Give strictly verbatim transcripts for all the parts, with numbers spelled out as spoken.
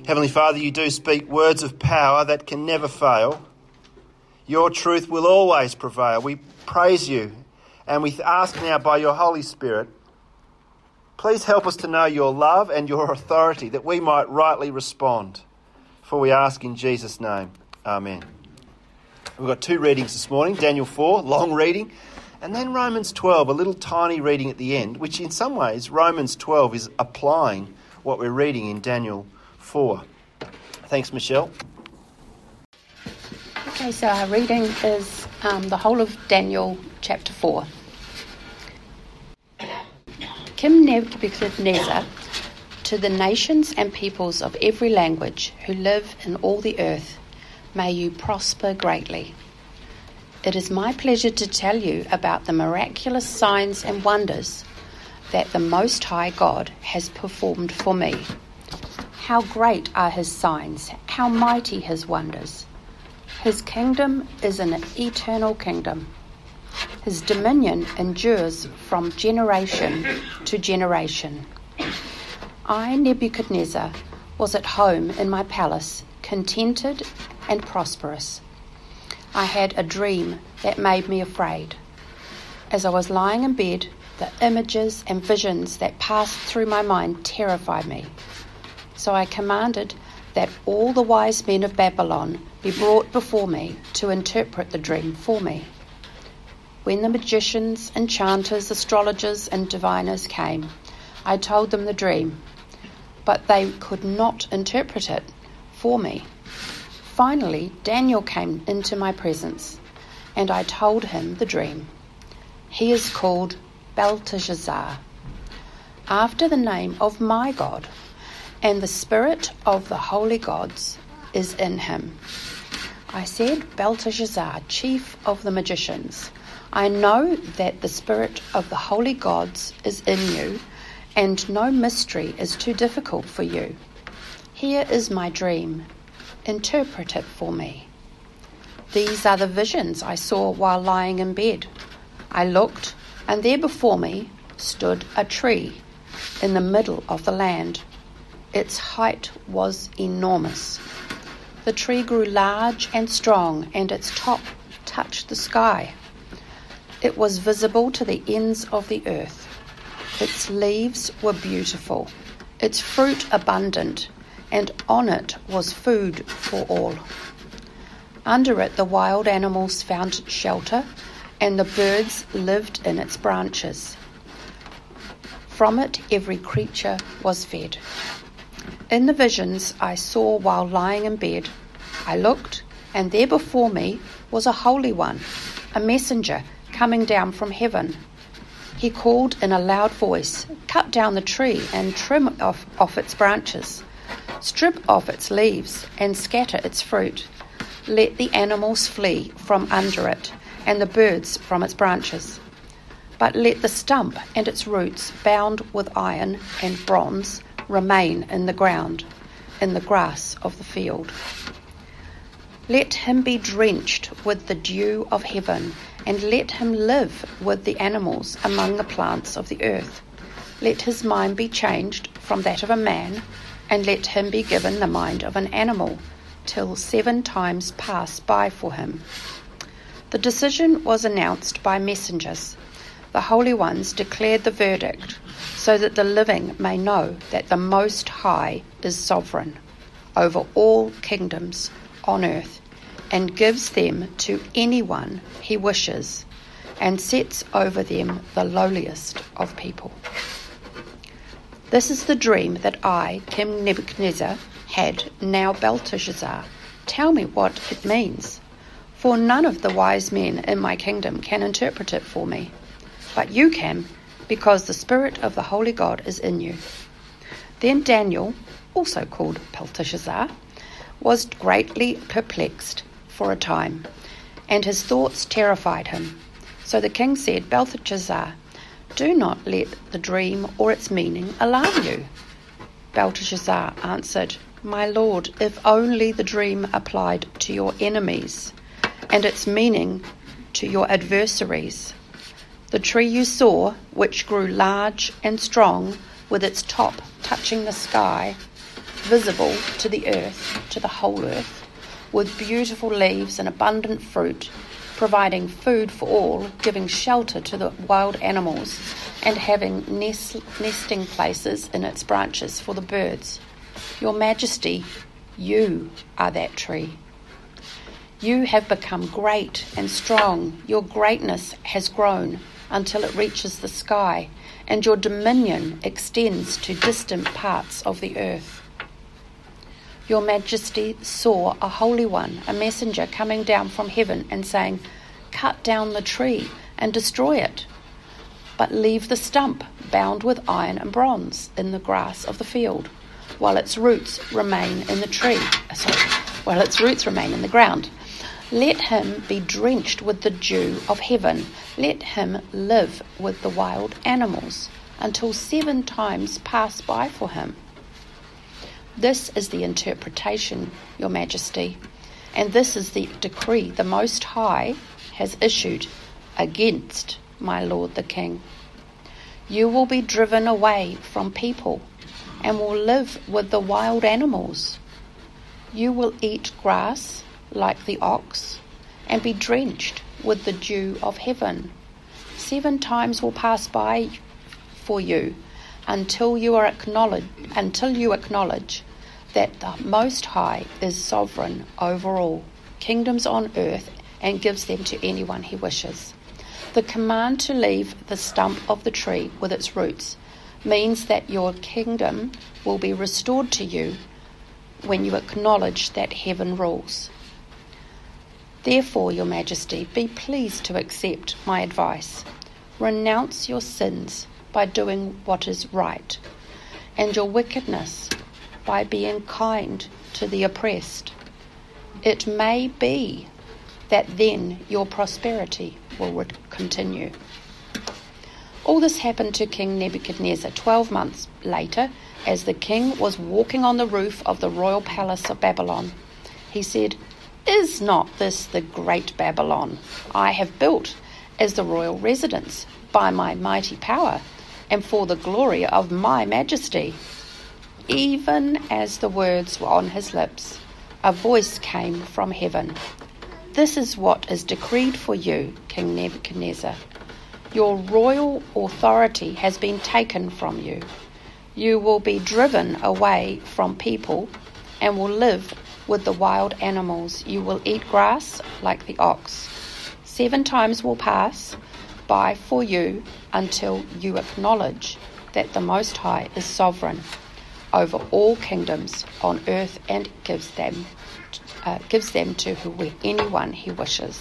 Heavenly Father, you do speak words of power that can never fail. Your truth will always prevail. We praise you, and we ask now by your Holy Spirit, please help us to know your love and your authority, that we might rightly respond. For we ask in Jesus' name. Amen. We've got two readings this morning, Daniel four, long reading, and then Romans twelve, a little tiny reading at the end, which in some ways Romans twelve is applying what we're reading in Daniel four. Thanks, Michelle. Okay, so our reading is um, the whole of Daniel chapter four. King Nebuchadnezzar, to the nations and peoples of every language who live in all the earth, may you prosper greatly. It is my pleasure to tell you about the miraculous signs and wonders that the Most High God has performed for me. How great are his signs, how mighty his wonders. His kingdom is an eternal kingdom. His dominion endures from generation to generation. I, Nebuchadnezzar, was at home in my palace, contented and prosperous. I had a dream that made me afraid. As I was lying in bed, the images and visions that passed through my mind terrified me. So I commanded that all the wise men of Babylon be brought before me to interpret the dream for me. When the magicians, enchanters, astrologers, and diviners came, I told them the dream, but they could not interpret it for me. Finally, Daniel came into my presence, and I told him the dream. He is called Belteshazzar, after the name of my God, and the spirit of the holy gods is in him. I said, Belteshazzar, chief of the magicians, I know that the spirit of the holy gods is in you, and no mystery is too difficult for you. Here is my dream. Interpret it for me. These are the visions I saw while lying in bed. I looked, and there before me stood a tree in the middle of the land. Its height was enormous. The tree grew large and strong, and its top touched the sky. It was visible to the ends of the earth. Its leaves were beautiful, its fruit abundant, and on it was food for all. Under it the wild animals found shelter, and the birds lived in its branches. From it every creature was fed. In the visions I saw while lying in bed, I looked, and there before me was a holy one, a messenger coming down from heaven. He called in a loud voice, cut down the tree and trim off, off its branches. Strip off its leaves and scatter its fruit. Let the animals flee from under it and the birds from its branches. But let the stump and its roots, bound with iron and bronze, remain in the ground, in the grass of the field. Let him be drenched with the dew of heaven, and let him live with the animals among the plants of the earth. Let his mind be changed from that of a man, and let him be given the mind of an animal, till seven times pass by for him. The decision was announced by messengers. The holy ones declared the verdict, so that the living may know that the Most High is sovereign over all kingdoms on earth, and gives them to anyone he wishes, and sets over them the lowliest of people. This is the dream that I, King Nebuchadnezzar, had. Now Belteshazzar, tell me what it means, for none of the wise men in my kingdom can interpret it for me, but you can, because the spirit of the holy God is in you. Then Daniel, also called Belteshazzar, was greatly perplexed for a time, and his thoughts terrified him. So the king said, Belteshazzar, do not let the dream or its meaning alarm you. Belteshazzar answered, My lord, if only the dream applied to your enemies, and its meaning to your adversaries. The tree you saw, which grew large and strong, with its top touching the sky, visible to the earth, to the whole earth, with beautiful leaves and abundant fruit, providing food for all, giving shelter to the wild animals, and having nest, nesting places in its branches for the birds. Your Majesty, you are that tree. You have become great and strong. Your greatness has grown until it reaches the sky, and your dominion extends to distant parts of the earth. Your Majesty saw a holy one, a messenger coming down from heaven and saying, "Cut down the tree and destroy it, but leave the stump bound with iron and bronze in the grass of the field, while its roots remain in the tree. Sorry, while its roots remain in the ground. Let him be drenched with the dew of heaven. Let him live with the wild animals until seven times pass by for him." This is the interpretation, Your Majesty, and this is the decree the Most High has issued against my lord the king. You will be driven away from people and will live with the wild animals. You will eat grass like the ox and be drenched with the dew of heaven. Seven times will pass by for you until you are acknowledged, until you acknowledge that the Most High is sovereign over all kingdoms on earth and gives them to anyone he wishes. The command to leave the stump of the tree with its roots means that your kingdom will be restored to you when you acknowledge that heaven rules. Therefore, Your Majesty, be pleased to accept my advice. Renounce your sins by doing what is right, and your wickedness by being kind to the oppressed. It may be that then your prosperity will re- continue. All this happened to King Nebuchadnezzar twelve months later, as the king was walking on the roof of the royal palace of Babylon. He said, "Is not this the great Babylon I have built as the royal residence by my mighty power and for the glory of my majesty?" Even as the words were on his lips, a voice came from heaven. "This is what is decreed for you, King Nebuchadnezzar. Your royal authority has been taken from you. You will be driven away from people and will live with the wild animals. You will eat grass like the ox. Seven times will pass by for you until you acknowledge that the Most High is sovereign over all kingdoms on earth and gives them uh, gives them to who, anyone he wishes."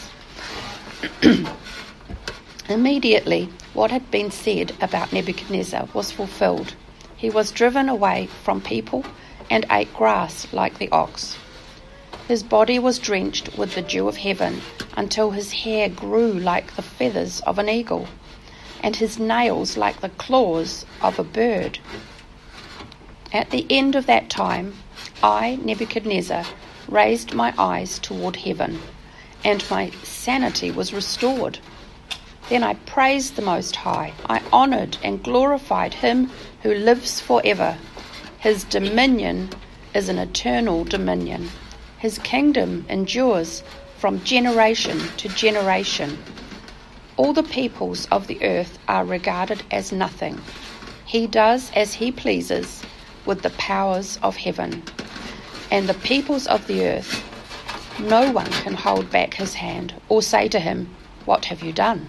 Immediately, what had been said about Nebuchadnezzar was fulfilled. He was driven away from people and ate grass like the ox. His body was drenched with the dew of heaven until his hair grew like the feathers of an eagle, and his nails like the claws of a bird. At the end of that time, I, Nebuchadnezzar, raised my eyes toward heaven, and my sanity was restored. Then I praised the Most High. I honoured and glorified him who lives forever. His dominion is an eternal dominion. His kingdom endures from generation to generation. All the peoples of the earth are regarded as nothing. He does as he pleases with the powers of heaven. And the peoples of the earth, no one can hold back his hand or say to him, "What have you done?"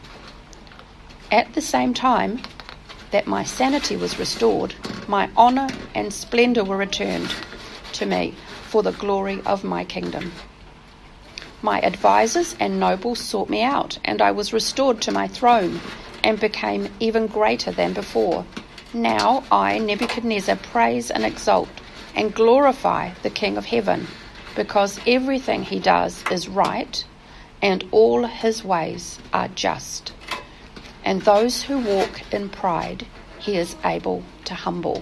At the same time that my sanity was restored, my honour and splendour were returned to me for the glory of my kingdom. My advisers and nobles sought me out, and I was restored to my throne and became even greater than before. Now I, Nebuchadnezzar, praise and exalt and glorify the King of heaven, because everything he does is right and all his ways are just. And those who walk in pride he is able to humble.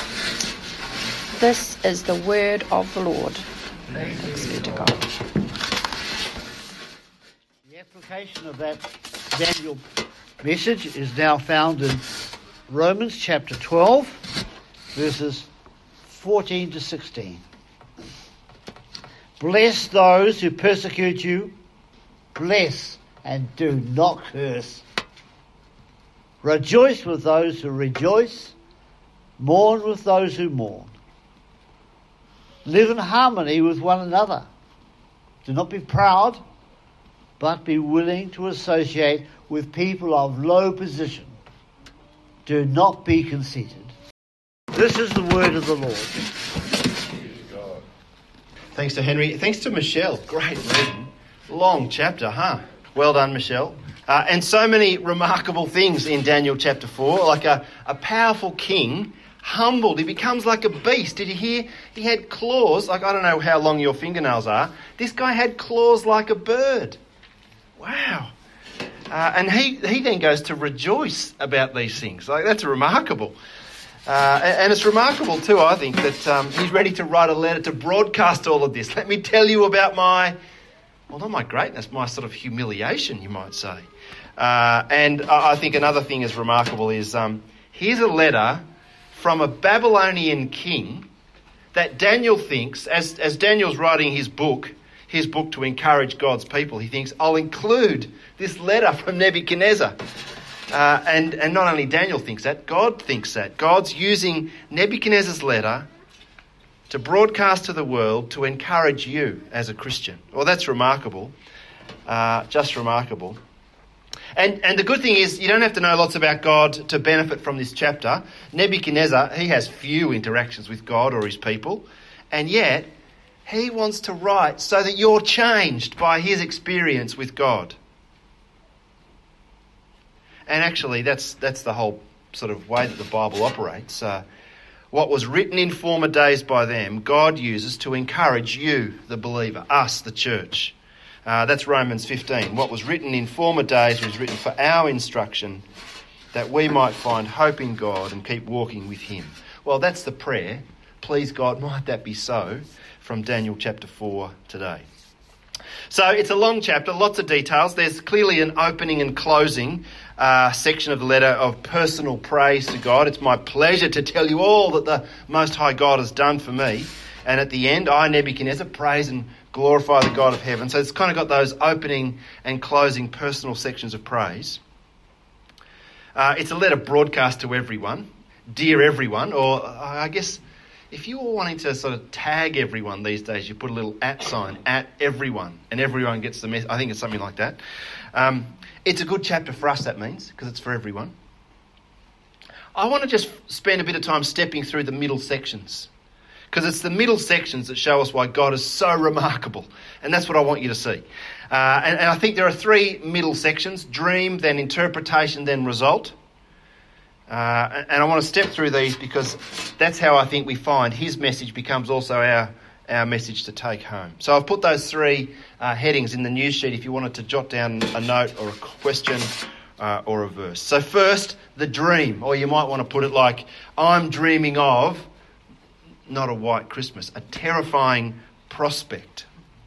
This is the word of the Lord. Thanks be to God. The application of that Daniel message is now found in Romans chapter twelve, verses fourteen to sixteen. Bless those who persecute you. Bless and do not curse. Rejoice with those who rejoice. Mourn with those who mourn. Live in harmony with one another. Do not be proud, but be willing to associate with people of low position. Do not be conceited. This is the word of the Lord. Thanks to Henry. Thanks to Michelle. Great reading. Long chapter, huh? Well done, Michelle. Uh, and so many remarkable things in Daniel chapter four. Like a, a powerful king, humbled. He becomes like a beast. Did you hear? He had claws. Like, I don't know how long your fingernails are. This guy had claws like a bird. Wow. Uh, and he, he then goes to rejoice about these things. Like, that's remarkable. Uh, and, and it's remarkable too, I think, that um, he's ready to write a letter to broadcast all of this. Let me tell you about my, well, not my greatness, my sort of humiliation, you might say. Uh, and I think another thing is remarkable is um, here's a letter from a Babylonian king that Daniel thinks, as, as Daniel's writing his book, his book to encourage God's people, he thinks, I'll include this letter from Nebuchadnezzar. Uh, and, and not only Daniel thinks that, God thinks that. God's using Nebuchadnezzar's letter to broadcast to the world to encourage you as a Christian. Well, that's remarkable. Uh, just remarkable. And and the good thing is you don't have to know lots about God to benefit from this chapter. Nebuchadnezzar, he has few interactions with God or his people. And yet, he wants to write so that you're changed by his experience with God. And actually, that's that's the whole sort of way that the Bible operates. Uh, what was written in former days by them, God uses to encourage you, the believer, us, the church. Uh, that's Romans fifteen. What was written in former days was written for our instruction, that we might find hope in God and keep walking with him. Well, that's the prayer. Please God, might that be so, from Daniel chapter four today. So it's a long chapter, lots of details. There's clearly an opening and closing uh, section of the letter of personal praise to God. It's my pleasure to tell you all that the Most High God has done for me. And at the end, I, Nebuchadnezzar, praise and glorify the God of heaven. So it's kind of got those opening and closing personal sections of praise. Uh, it's a letter broadcast to everyone, dear everyone, or I guess if you were wanting to sort of tag everyone these days, you put a little at sign, at everyone, and everyone gets the message. I think it's something like that. Um, it's a good chapter for us, that means, because it's for everyone. I want to just spend a bit of time stepping through the middle sections, because it's the middle sections that show us why God is so remarkable, and that's what I want you to see. Uh, and, and I think there are three middle sections: dream, then interpretation, then result. Uh, and I want to step through these because that's how I think we find his message becomes also our our message to take home. So I've put those three uh, headings in the news sheet if you wanted to jot down a note or a question uh, or a verse. So first, the dream, or you might want to put it like, I'm dreaming of, not a white Christmas, a terrifying prospect.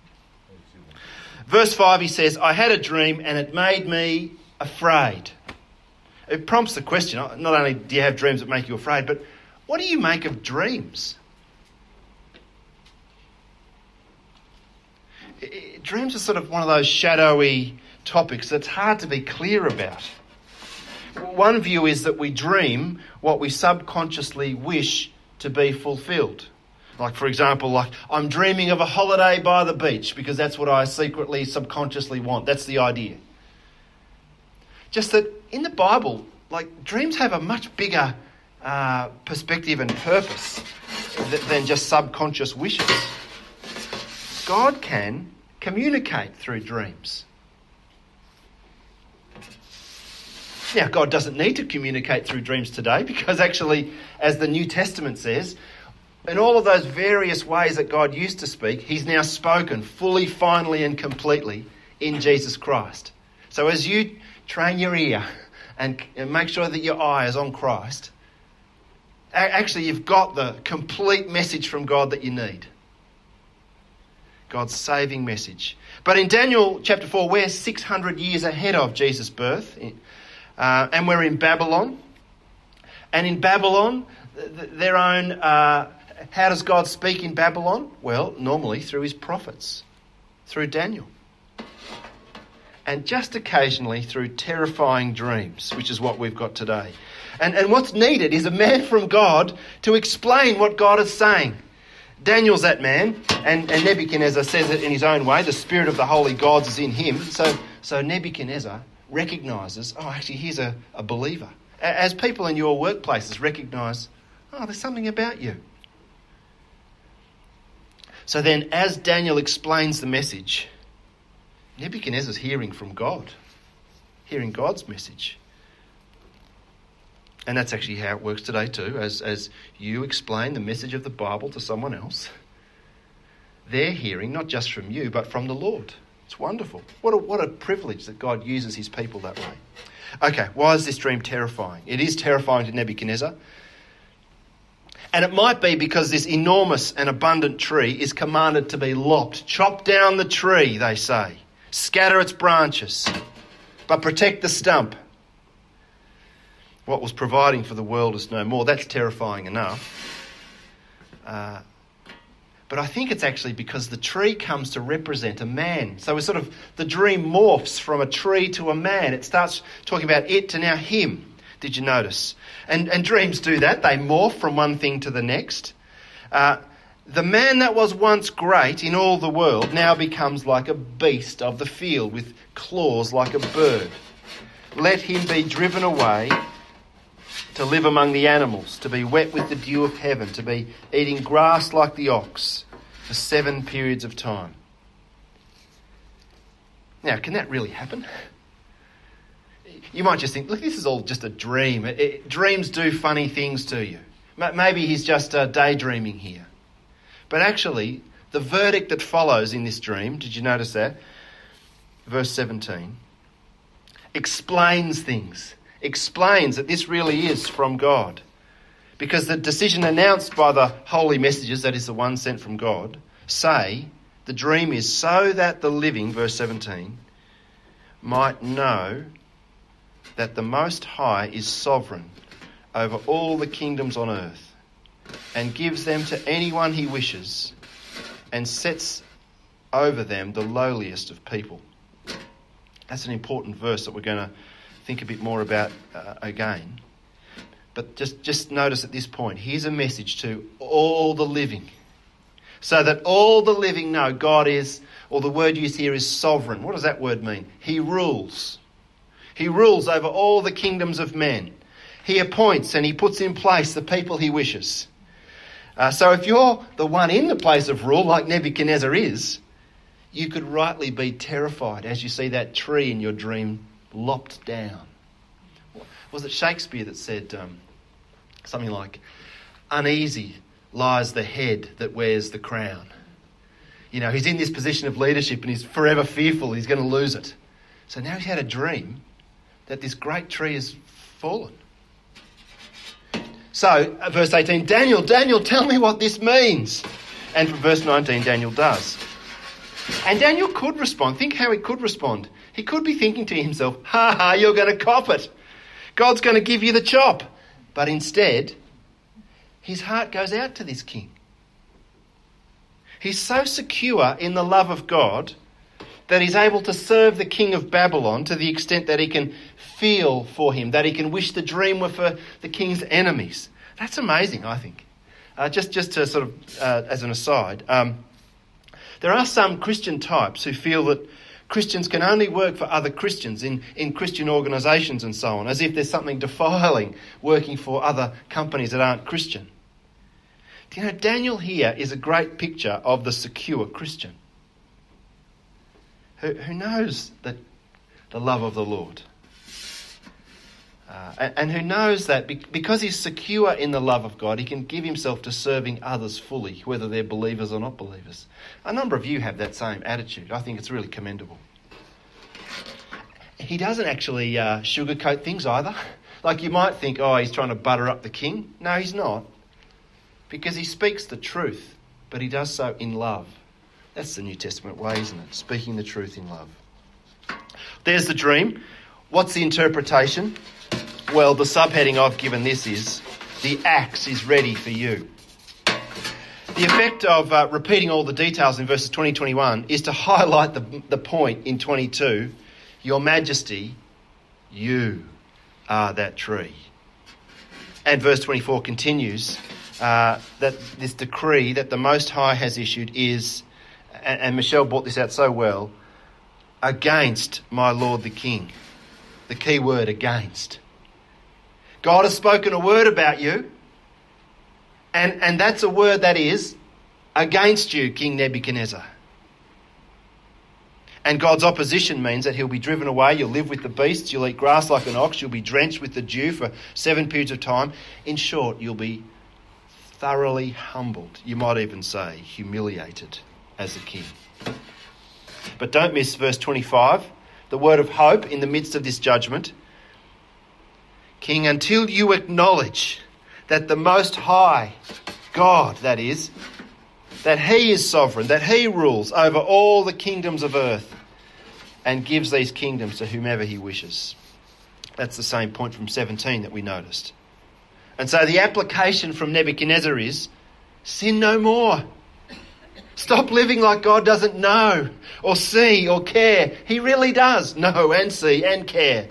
Verse five, he says, I had a dream and it made me afraid. It prompts the question, not only do you have dreams that make you afraid, but what do you make of dreams? Dreams are sort of one of those shadowy topics that's hard to be clear about. One view is that we dream what we subconsciously wish to be fulfilled. Like, for example, like, I'm dreaming of a holiday by the beach because that's what I secretly, subconsciously want. That's the idea. Just that in the Bible, like, dreams have a much bigger uh, perspective and purpose th- than just subconscious wishes. God can communicate through dreams. Now, God doesn't need to communicate through dreams today because actually, as the New Testament says, in all of those various ways that God used to speak, he's now spoken fully, finally and completely in Jesus Christ. So as you train your ear and, and make sure that your eye is on Christ, actually you've got the complete message from God that you need. God's saving message. But in Daniel chapter four, we're six hundred years ahead of Jesus' birth. Uh, and we're in Babylon. And in Babylon, th- their own uh, how does God speak in Babylon? Well, normally through his prophets, through Daniel. And just occasionally through terrifying dreams, which is what we've got today. And, and what's needed is a man from God to explain what God is saying. Daniel's that man, and, and Nebuchadnezzar says it in his own way. The spirit of the holy gods is in him. So, so Nebuchadnezzar recognises, oh, actually, he's a, a believer. As people in your workplaces recognise, oh, there's something about you. So then, as Daniel explains the message, Nebuchadnezzar's hearing from God, hearing God's message. And that's actually how it works today too. As, as you explain the message of the Bible to someone else, they're hearing not just from you, but from the Lord. It's wonderful. What a, what a privilege that God uses his people that way. Okay, why is this dream terrifying? It is terrifying to Nebuchadnezzar. And it might be because this enormous and abundant tree is commanded to be lopped. Chop down the tree, they say. Scatter its branches, but protect the stump. What was providing for the world is no more. That's terrifying enough. Uh, but I think it's actually because the tree comes to represent a man. So it's sort of, the dream morphs from a tree to a man. It starts talking about it to now him. Did you notice? And, and dreams do that. They morph from one thing to the next. Uh, the man that was once great in all the world now becomes like a beast of the field with claws like a bird. Let him be driven away to live among the animals, to be wet with the dew of heaven, to be eating grass like the ox for seven periods of time. Now, can that really happen? You might just think, look, this is all just a dream. It, it, dreams do funny things to you. Maybe he's just uh, daydreaming here. But actually, the verdict that follows in this dream, did you notice that? Verse seventeen, explains things. Explains that this really is from God. Because the decision announced by the holy messages, that is the one sent from God, say the dream is so that the living, verse seventeen, might know that the Most High is sovereign over all the kingdoms on earth and gives them to anyone he wishes and sets over them the lowliest of people. That's an important verse that we're going to think a bit more about uh, again. But just, just notice at this point, here's a message to all the living. So that all the living know God is, or the word used here is sovereign. What does that word mean? He rules. He rules over all the kingdoms of men. He appoints and he puts in place the people he wishes. Uh, so if you're the one in the place of rule, like Nebuchadnezzar is, you could rightly be terrified as you see that tree in your dream lopped down. Was it Shakespeare that said um, something like, uneasy lies the head that wears the crown? You know, he's in this position of leadership and he's forever fearful he's going to lose it. So now he's had a dream that this great tree has fallen. So, verse eighteen, Daniel, Daniel, tell me what this means. And from verse nineteen, Daniel does. And Daniel could respond. Think how he could respond. He could be thinking to himself, ha ha, you're going to cop it. God's going to give you the chop. But instead, his heart goes out to this king. He's so secure in the love of God that he's able to serve the king of Babylon to the extent that he can feel for him, that he can wish the dream were for the king's enemies. That's amazing, I think. Uh, just, just to sort of, uh, as an aside, um, there are some Christian types who feel that Christians can only work for other Christians in, in Christian organisations and so on, as if there's something defiling working for other companies that aren't Christian. Do you know, Daniel here is a great picture of the secure Christian who, who knows that the love of the Lord. Uh, and, and who knows that be, because he's secure in the love of God, he can give himself to serving others fully, whether they're believers or not believers. A number of you have that same attitude. I think it's really commendable. He doesn't actually uh, sugarcoat things either. Like you might think, oh, he's trying to butter up the king. No, he's not. Because he speaks the truth, but he does so in love. That's the New Testament way, isn't it? Speaking the truth in love. There's the dream. What's the interpretation? Well, the subheading I've given this is, the axe is ready for you. The effect of uh, repeating all the details in verses twenty, twenty-one is to highlight the, the point in twenty-two, Your Majesty, you are that tree. And verse twenty-four continues uh, that this decree that the Most High has issued is, and, and Michelle brought this out so well, against my Lord the King. The key word, against. God has spoken a word about you, and, and that's a word that is against you, King Nebuchadnezzar. And God's opposition means that he'll be driven away, you'll live with the beasts, you'll eat grass like an ox, you'll be drenched with the dew for seven periods of time. In short, you'll be thoroughly humbled. You might even say humiliated as a king. But don't miss verse twenty-five, the word of hope in the midst of this judgment. King, until you acknowledge that the Most High, God that is, that he is sovereign, that he rules over all the kingdoms of earth and gives these kingdoms to whomever he wishes. That's the same point from seventeen that we noticed. And so the application from Nebuchadnezzar is, sin no more. Stop living like God doesn't know or see or care. He really does know and see and care.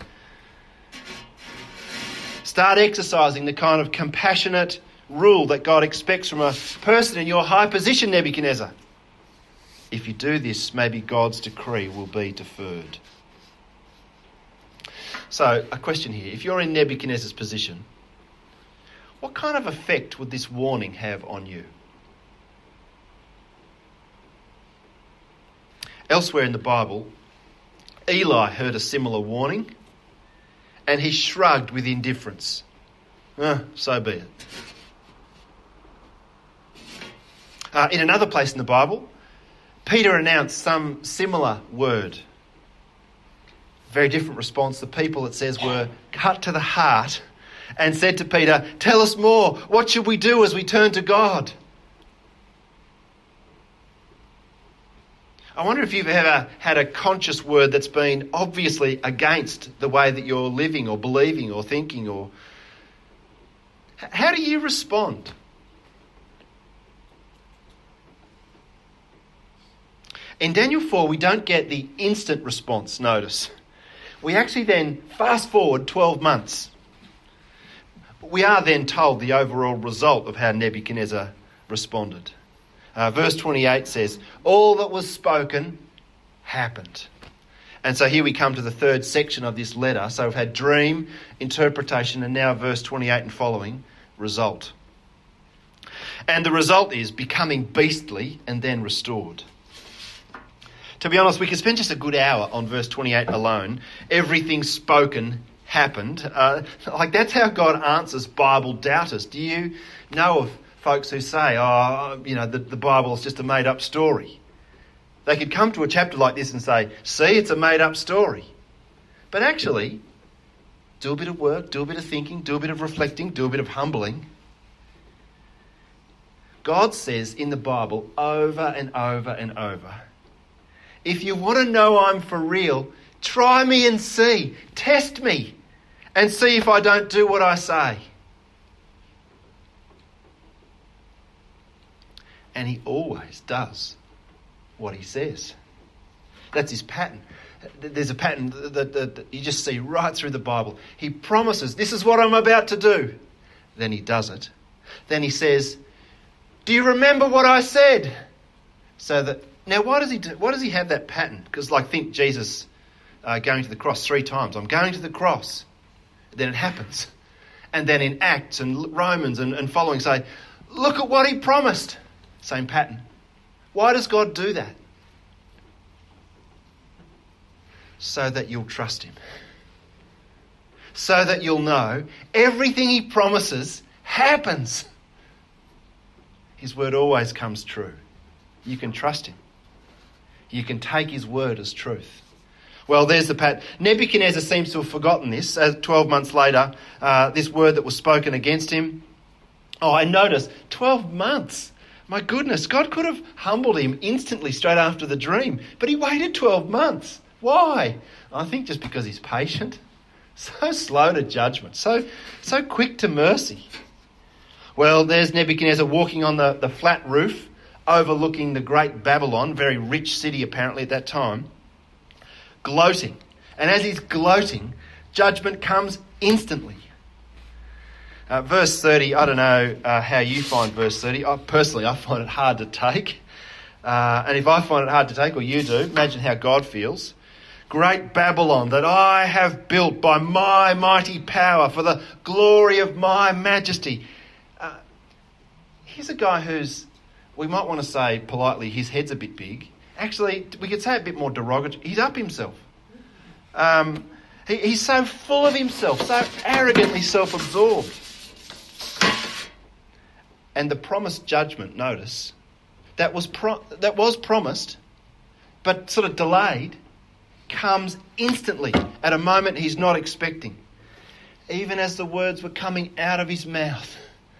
Start exercising the kind of compassionate rule that God expects from a person in your high position, Nebuchadnezzar. If you do this, maybe God's decree will be deferred. So, a question here. If you're in Nebuchadnezzar's position, what kind of effect would this warning have on you? Elsewhere in the Bible, Eli heard a similar warning and he shrugged with indifference. Ah, so be it. Uh, in another place in the Bible, Peter announced some similar word. Very different response. The people, it says, were cut to the heart and said to Peter, tell us more. What should we do as we turn to God? I wonder if you've ever had a conscious word that's been obviously against the way that you're living or believing or thinking, or how do you respond? In Daniel four, we don't get the instant response, notice. We actually then fast forward twelve months. We are then told the overall result of how Nebuchadnezzar responded. Uh, verse twenty-eight says, all that was spoken happened. And so here we come to the third section of this letter. So we've had dream, interpretation, and now verse twenty-eight and following, result. And the result is becoming beastly and then restored. To be honest, we could spend just a good hour on verse twenty-eight alone. Everything spoken happened. Uh, like that's how God answers Bible doubters. Do you know of folks who say, oh, you know, the, the Bible is just a made-up story? They could come to a chapter like this and say, see, it's a made-up story. But actually, do a bit of work, do a bit of thinking, do a bit of reflecting, do a bit of humbling. God says in the Bible over and over and over, if you want to know I'm for real, try me and see. Test me and see if I don't do what I say. And he always does what he says. That's his pattern. There's a pattern that, that, that you just see right through the Bible. He promises, this is what I'm about to do. Then he does it. Then he says, do you remember what I said? So that, now why does he do, why does he have that pattern? Because like think Jesus uh, going to the cross three times. I'm going to the cross. Then it happens. And then in Acts and Romans and, and following say, look at what he promised. Same pattern. Why does God do that? So that you'll trust him. So that you'll know everything he promises happens. His word always comes true. You can trust him. You can take his word as truth. Well, there's the pattern. Nebuchadnezzar seems to have forgotten this. Uh, twelve months later, uh, this word that was spoken against him. Oh, and notice, twelve months. My goodness, God could have humbled him instantly straight after the dream, but he waited twelve months. Why? I think just because he's patient, so slow to judgment, so so quick to mercy. Well, there's Nebuchadnezzar walking on the, the flat roof overlooking the great Babylon, very rich city apparently at that time, gloating. And as he's gloating, judgment comes instantly. Uh, verse thirty, I don't know uh, how you find verse thirty. I, personally, I find it hard to take. Uh, and if I find it hard to take, or you do, imagine how God feels. Great Babylon that I have built by my mighty power for the glory of my majesty. Uh, here's a guy who's, we might want to say politely, his head's a bit big. Actually, we could say a bit more derogatory. He's up himself. Um, he, he's so full of himself, so arrogantly self-absorbed. And the promised judgment, notice, that was pro- that was promised, but sort of delayed, comes instantly at a moment he's not expecting. Even as the words were coming out of his mouth,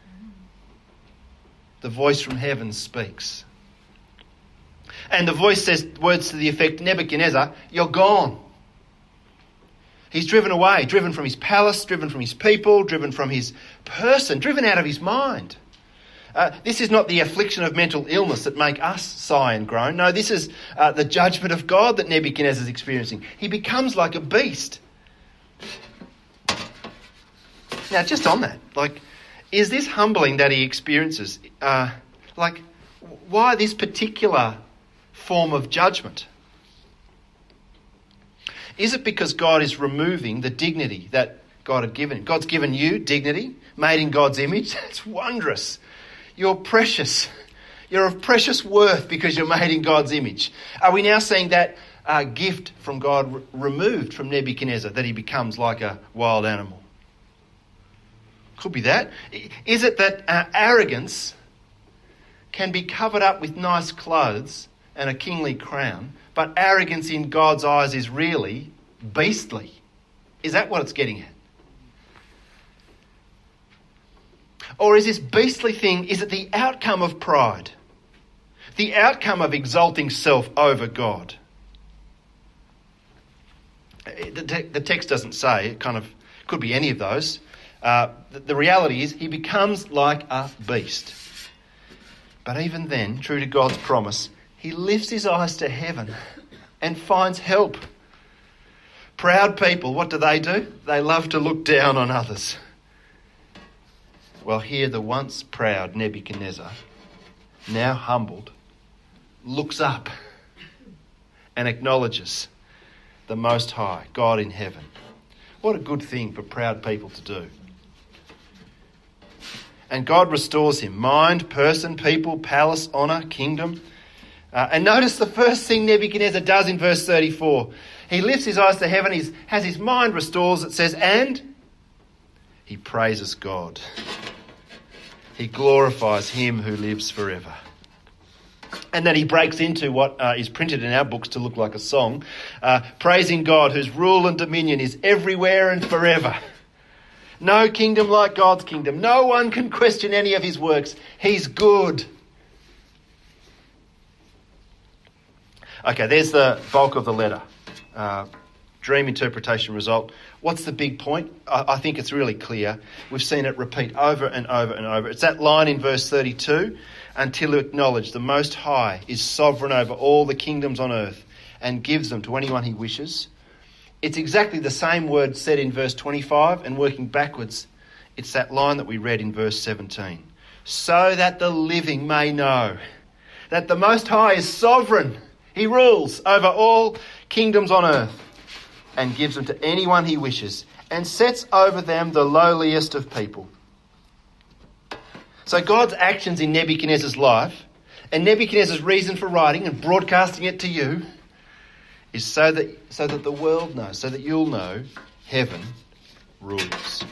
the voice from heaven speaks. And the voice says words to the effect, Nebuchadnezzar, you're gone. He's driven away, driven from his palace, driven from his people, driven from his person, driven out of his mind. Uh, this is not the affliction of mental illness that make us sigh and groan. No, this is uh, the judgment of God that Nebuchadnezzar is experiencing. He becomes like a beast. Now, just on that, like, is this humbling that he experiences? Uh, like, why this particular form of judgment? Is it because God is removing the dignity that God had given him? God's given you dignity, made in God's image. That's wondrous. You're precious. You're of precious worth because you're made in God's image. Are we now seeing that uh, gift from God re- removed from Nebuchadnezzar, that he becomes like a wild animal? Could be that. Is it that uh, arrogance can be covered up with nice clothes and a kingly crown, but arrogance in God's eyes is really beastly? Is that what it's getting at? Or is this beastly thing, is it the outcome of pride? The outcome of exalting self over God? The, te- the text doesn't say. It kind of could be any of those. Uh, the, the reality is he becomes like a beast. But even then, true to God's promise, he lifts his eyes to heaven and finds help. Proud people, what do they do? They love to look down on others. Well, here the once proud Nebuchadnezzar, now humbled, looks up and acknowledges the Most High, God in heaven. What a good thing for proud people to do. And God restores him. Mind, person, people, palace, honour, kingdom. Uh, and notice the first thing Nebuchadnezzar does in verse thirty-four. He lifts his eyes to heaven, he has his mind restored, it says, and he praises God. He glorifies him who lives forever. And then he breaks into what uh, is printed in our books to look like a song, uh, praising God whose rule and dominion is everywhere and forever. No kingdom like God's kingdom. No one can question any of his works. He's good. Okay, there's the bulk of the letter. Uh, dream interpretation result. What's the big point? I, I think it's really clear. We've seen it repeat over and over and over. It's that line in verse thirty-two, until you acknowledge the Most High is sovereign over all the kingdoms on earth and gives them to anyone he wishes. It's exactly the same word said in verse twenty-five, and working backwards, it's that line that we read in verse seventeen. So that the living may know that the Most High is sovereign. He rules over all kingdoms on earth and gives them to anyone he wishes and sets over them the lowliest of people. So God's actions in Nebuchadnezzar's life and Nebuchadnezzar's reason for writing and broadcasting it to you is so that so that the world knows, so that you'll know heaven rules.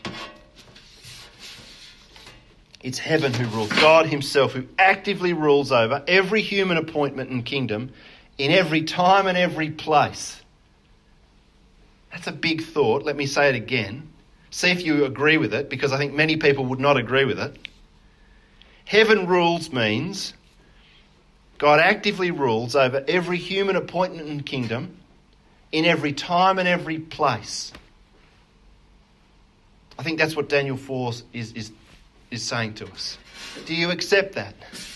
It's heaven who rules, God himself who actively rules over every human appointment and kingdom in every time and every place. That's a big thought. Let me say it again. See if you agree with it, because I think many people would not agree with it. Heaven rules means God actively rules over every human appointment and kingdom in every time and every place. I think that's what Daniel four is, is is saying to us. Do you accept that?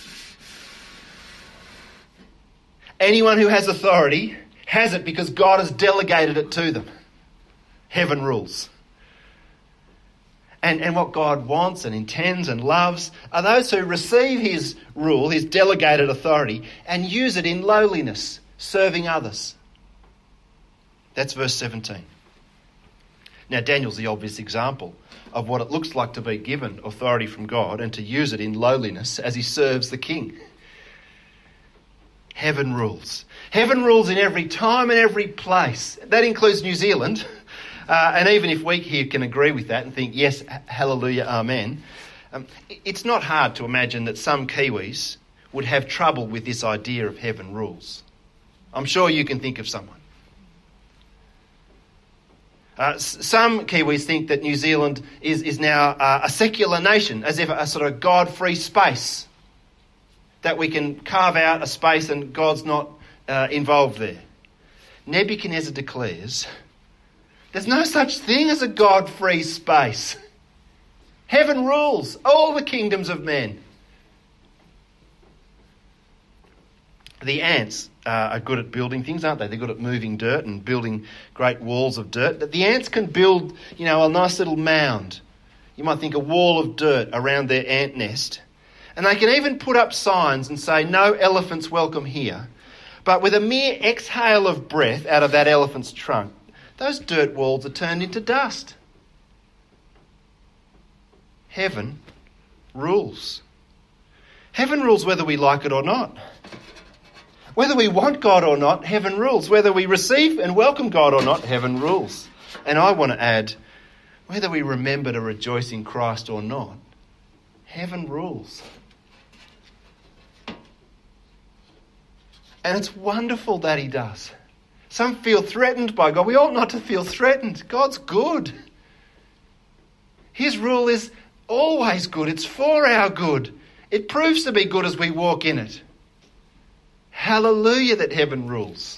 Anyone who has authority has it because God has delegated it to them. Heaven rules. And, and what God wants and intends and loves are those who receive his rule, his delegated authority, and use it in lowliness, serving others. That's verse seventeen. Now, Daniel's the obvious example of what it looks like to be given authority from God and to use it in lowliness as he serves the king. Heaven rules. Heaven rules in every time and every place. That includes New Zealand. Uh, and even if we here can agree with that and think, yes, hallelujah, amen, um, it's not hard to imagine that some Kiwis would have trouble with this idea of heaven rules. I'm sure you can think of someone. Uh, some Kiwis think that New Zealand is, is now uh, a secular nation, as if a sort of God-free space, that we can carve out a space and God's not uh, involved there. Nebuchadnezzar declares, there's no such thing as a God-free space. Heaven rules all the kingdoms of men. The ants uh, are good at building things, aren't they? They're good at moving dirt and building great walls of dirt. But the ants can build, you know, a nice little mound. You might think a wall of dirt around their ant nest. And they can even put up signs and say, no elephants welcome here. But with a mere exhale of breath out of that elephant's trunk, those dirt walls are turned into dust. Heaven rules. Heaven rules whether we like it or not. Whether we want God or not, heaven rules. Whether we receive and welcome God or not, heaven rules. And I want to add, whether we remember to rejoice in Christ or not, heaven rules. And it's wonderful that he does. Some feel threatened by God. We ought not to feel threatened. God's good. His rule is always good. It's for our good. It proves to be good as we walk in it. Hallelujah that heaven rules.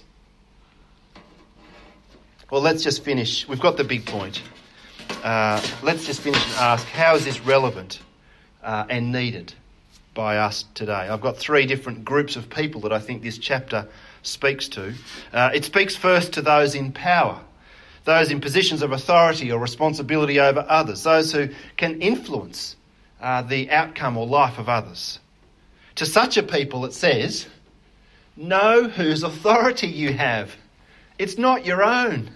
Well, let's just finish. We've got the big point. Uh, let's just finish and ask, how is this relevant uh, and needed by us today? I've got three different groups of people that I think this chapter speaks to. Uh, it speaks first to those in power, those in positions of authority or responsibility over others, those who can influence uh, the outcome or life of others. To such a people, it says, know whose authority you have. It's not your own.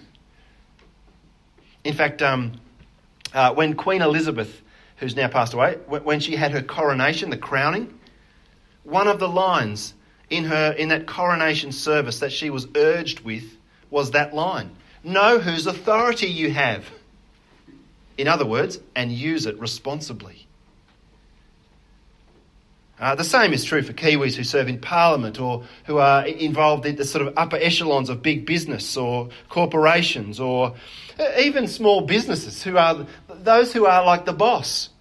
In fact, um, uh, when Queen Elizabeth, who's now passed away, when she had her coronation, the crowning, one of the lines in her in that coronation service that she was urged with was that line, know whose authority you have. In other words, and use it responsibly. Uh, the same is true for Kiwis who serve in Parliament or who are involved in the sort of upper echelons of big business or corporations or even small businesses, who are those who are like the boss.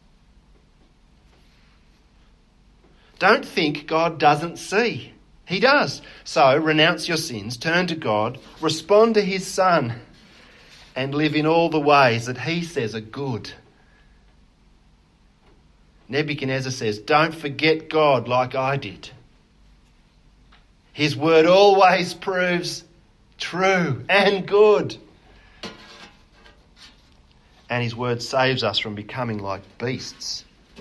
Don't think God doesn't see. He does. So renounce your sins, turn to God, respond to his Son, and live in all the ways that he says are good. Nebuchadnezzar says, don't forget God like I did. His word always proves true and good. And his word saves us from becoming like beasts.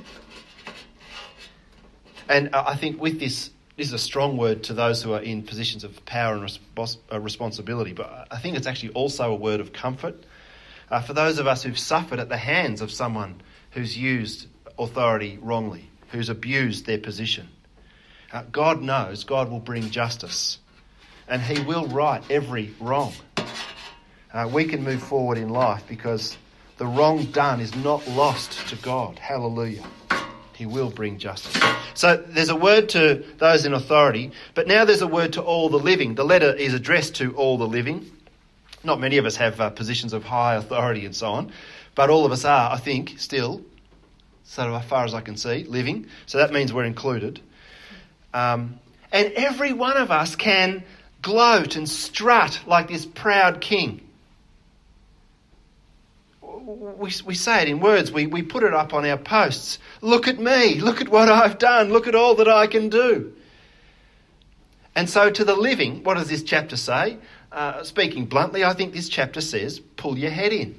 And I think with this, this is a strong word to those who are in positions of power and respons- uh, responsibility, but I think it's actually also a word of comfort uh, for those of us who've suffered at the hands of someone who's used authority wrongly, who's abused their position. Uh, God knows God will bring justice and he will right every wrong. Uh, we can move forward in life because the wrong done is not lost to God. Hallelujah. He will bring justice. So there's a word to those in authority, but now there's a word to all the living. The letter is addressed to all the living. Not many of us have uh, positions of high authority and so on, but all of us are, I think, still, so far as I can see, living. So that means we're included. Um, and every one of us can gloat and strut like this proud king. we, we say it in words. We, we put it up on our posts. Look at me. Look at what I've done. Look at all that I can do. And so to the living, what does this chapter say? Uh, speaking bluntly, I think this chapter says, pull your head in.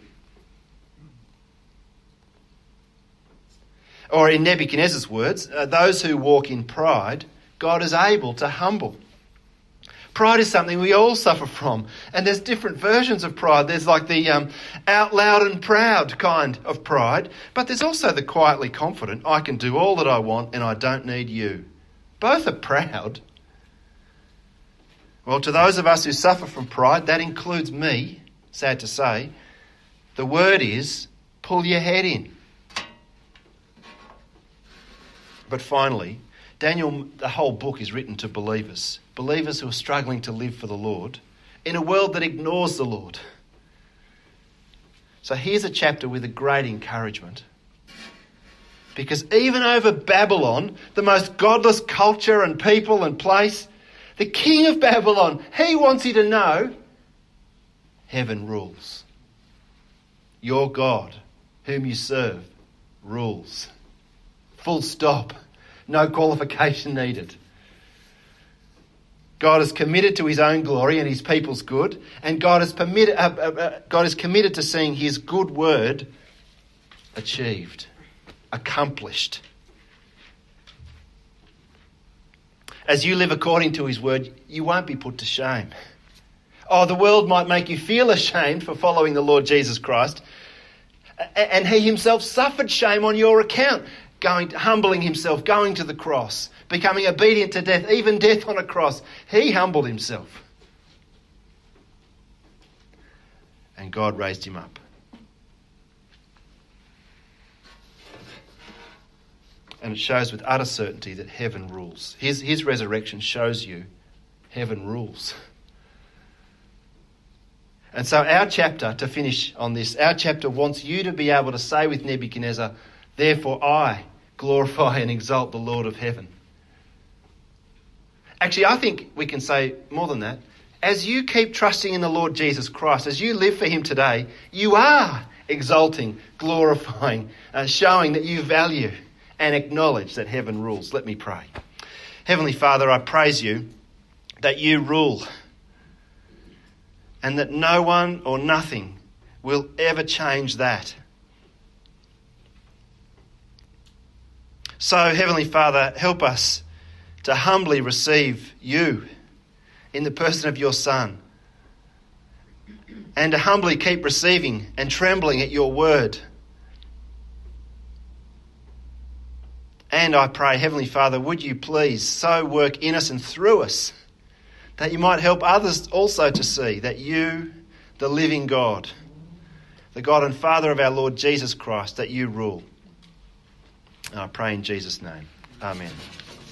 Or in Nebuchadnezzar's words, uh, those who walk in pride, God is able to humble. Pride is something we all suffer from. And there's different versions of pride. There's like the um, out loud and proud kind of pride. But there's also the quietly confident, I can do all that I want and I don't need you. Both are proud. Well, to those of us who suffer from pride, that includes me, sad to say, the word is, pull your head in. But finally, Daniel, the whole book is written to believers, believers who are struggling to live for the Lord in a world that ignores the Lord. So here's a chapter with a great encouragement. Because even over Babylon, the most godless culture and people and place, the king of Babylon, he wants you to know, heaven rules. Your God, whom you serve, rules. Full stop. No qualification needed. God is committed to his own glory and his people's good, and God is permitted, uh, uh, uh, God is committed to seeing his good word achieved, accomplished. As you live according to his word, you won't be put to shame. Oh, the world might make you feel ashamed for following the Lord Jesus Christ, and he himself suffered shame on your account, going, humbling himself, going to the cross, becoming obedient to death, even death on a cross. He humbled himself. And God raised him up. And it shows with utter certainty that heaven rules. His, his resurrection shows you heaven rules. And so our chapter, to finish on this, our chapter wants you to be able to say with Nebuchadnezzar, therefore I glorify and exalt the Lord of heaven. Actually, I think we can say more than that. As you keep trusting in the Lord Jesus Christ, as you live for him today, you are exalting, glorifying, uh, showing that you value and acknowledge that heaven rules. Let me pray. Heavenly Father, I praise you that you rule and that no one or nothing will ever change that. So, Heavenly Father, help us to humbly receive you in the person of your Son, and to humbly keep receiving and trembling at your word. And I pray, Heavenly Father, would you please so work in us and through us that you might help others also to see that you, the living God, the God and Father of our Lord Jesus Christ, that you rule. And I pray in Jesus' name. Amen.